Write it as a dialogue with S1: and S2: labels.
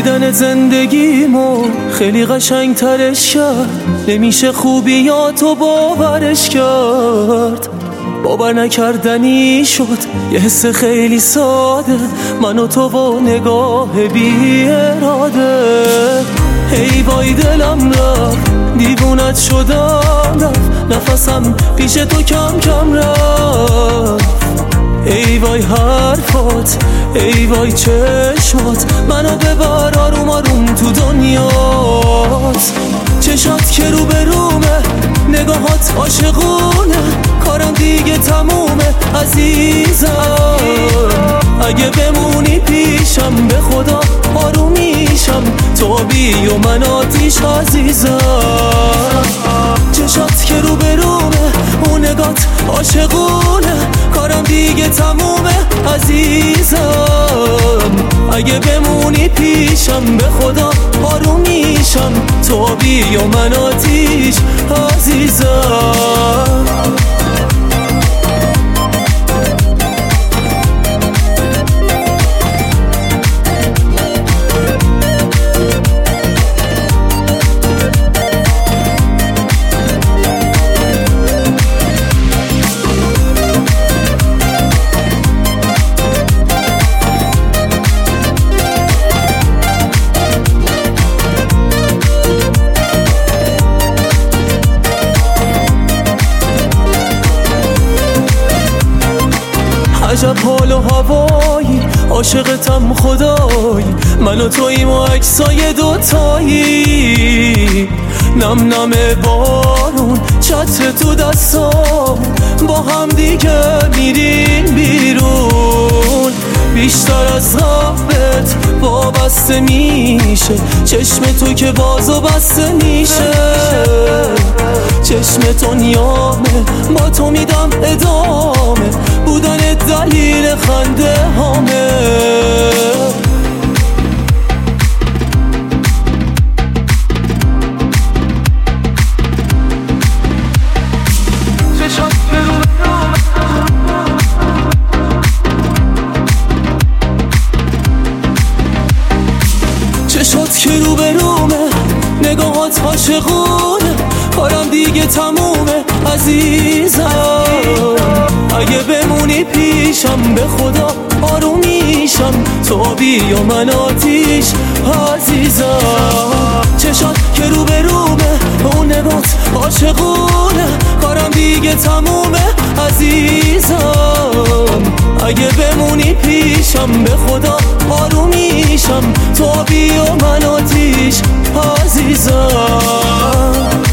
S1: دیدن زندگیمو خیلی قشنگ ترش کرد. نمیشه خوبیاتو باورش کرد. باور نکردنی شد یه حس خیلی ساده، من و تو و نگاه بی اراده. ای وای دلم رفت، دیوونت شدم رفت، نفسم پیش تو کم کم رفت. ای وای حرفات، ای وای چشمات، منو ببر آروم آروم تو دنیات. چشات که رو به رومه، نگاهات عاشقونه، کارم دیگه تمومه عزیزم. اگه بمونی پیشم به خدا آروم میشم، تو بی و من آتیش عزیزم. چشات که رو به رومه، اون نگات عاشقونه، کارم دیگه تمومه عزیزم. اگه بمونی پیشم به خدا آروم میشم، تو بی و من آتیش عزیزم. عجب حال و هوایی، عاشقتم خدایی، من و توییم و عکسای دوتایی. نم نم بارون چتر تو دستام، با هم دیگه میریم بیرون. بیشتر از قبلت وابسته میشه، چشم تو که باز و بسته میشه. چشم تو نیامه، با تو میدم ادامه، بودن دلیل خنده هامه. چشات که رو به رومه، نگاهات عاشقونه، کارم دیگه تمومه عزیزم. اگه بمونی پیشم به خدا آروم میشم، تو بی و من آتیش عزیزم. چشات که رو به رومه، اون نگات عاشقونه، کارم دیگه تمومه عزیزم. اگه بمونی پیشم به خدا آروم میشم، تو بی و من آتیش عزیزم.